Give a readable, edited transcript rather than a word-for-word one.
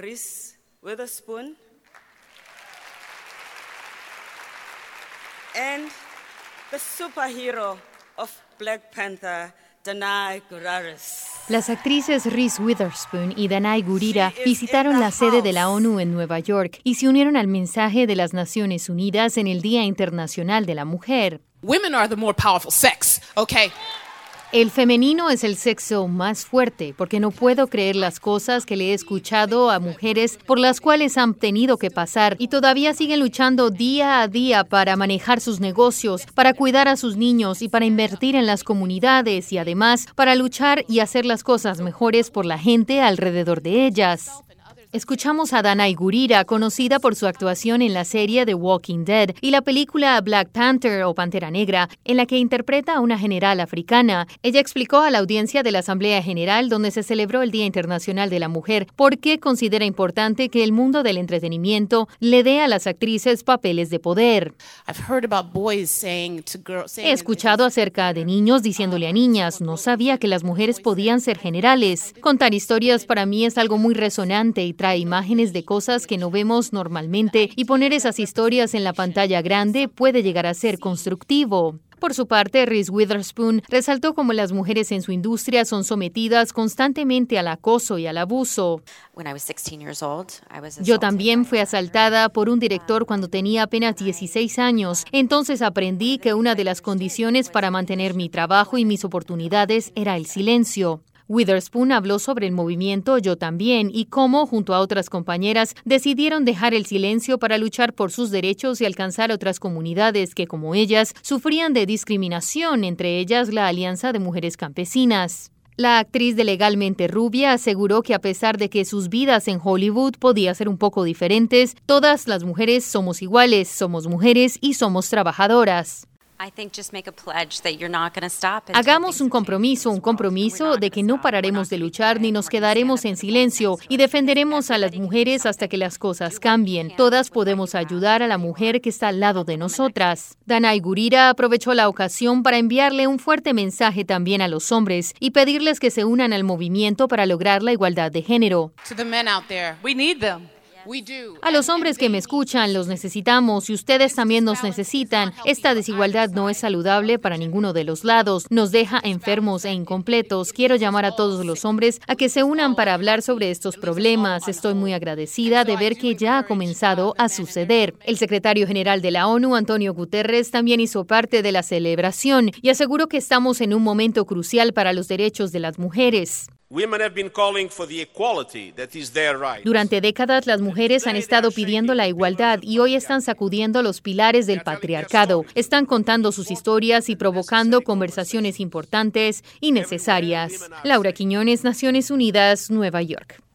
Reese Witherspoon, and the superhero of Black Panther, Danai Gurira. Las actrices Reese Witherspoon y Danai Gurira visitaron la sede de la ONU en Nueva York y se unieron al mensaje de las Naciones Unidas en el Día Internacional de la Mujer. Women are the more powerful sex, okay? El femenino es el sexo más fuerte, porque no puedo creer las cosas que le he escuchado a mujeres por las cuales han tenido que pasar y todavía siguen luchando día a día para manejar sus negocios, para cuidar a sus niños y para invertir en las comunidades y además para luchar y hacer las cosas mejores por la gente alrededor de ellas. Escuchamos a Danai Gurira, conocida por su actuación en la serie The Walking Dead y la película Black Panther o Pantera Negra, en la que interpreta a una general africana. Ella explicó a la audiencia de la Asamblea General, donde se celebró el Día Internacional de la Mujer, por qué considera importante que el mundo del entretenimiento le dé a las actrices papeles de poder. He escuchado acerca de niños diciéndole a niñas, no sabía que las mujeres podían ser generales. Contar historias para mí es algo muy resonante y trae imágenes de cosas que no vemos normalmente y poner esas historias en la pantalla grande puede llegar a ser constructivo. Por su parte, Reese Witherspoon resaltó cómo las mujeres en su industria son sometidas constantemente al acoso y al abuso. Yo también fui asaltada por un director cuando tenía apenas 16 años. Entonces aprendí que una de las condiciones para mantener mi trabajo y mis oportunidades era el silencio. Witherspoon habló sobre el movimiento Yo También y cómo, junto a otras compañeras, decidieron dejar el silencio para luchar por sus derechos y alcanzar a otras comunidades que, como ellas, sufrían de discriminación, entre ellas la Alianza de Mujeres Campesinas. La actriz de Legalmente Rubia aseguró que a pesar de que sus vidas en Hollywood podían ser un poco diferentes, todas las mujeres somos iguales, somos mujeres y somos trabajadoras. Hagamos un compromiso de que no pararemos de luchar ni nos quedaremos en silencio y defenderemos a las mujeres hasta que las cosas cambien. Todas podemos ayudar a la mujer que está al lado de nosotras. Danai Gurira aprovechó la ocasión para enviarle un fuerte mensaje también a los hombres y pedirles que se unan al movimiento para lograr la igualdad de género. A los hombres que me escuchan, los necesitamos y ustedes también nos necesitan. Esta desigualdad no es saludable para ninguno de los lados. Nos deja enfermos e incompletos. Quiero llamar a todos los hombres a que se unan para hablar sobre estos problemas. Estoy muy agradecida de ver que ya ha comenzado a suceder. El secretario general de la ONU, Antonio Guterres, también hizo parte de la celebración y aseguró que estamos en un momento crucial para los derechos de las mujeres. Durante décadas las mujeres han estado pidiendo la igualdad y hoy están sacudiendo los pilares del patriarcado. Están contando sus historias y provocando conversaciones importantes y necesarias. Laura Quiñones, Naciones Unidas, Nueva York.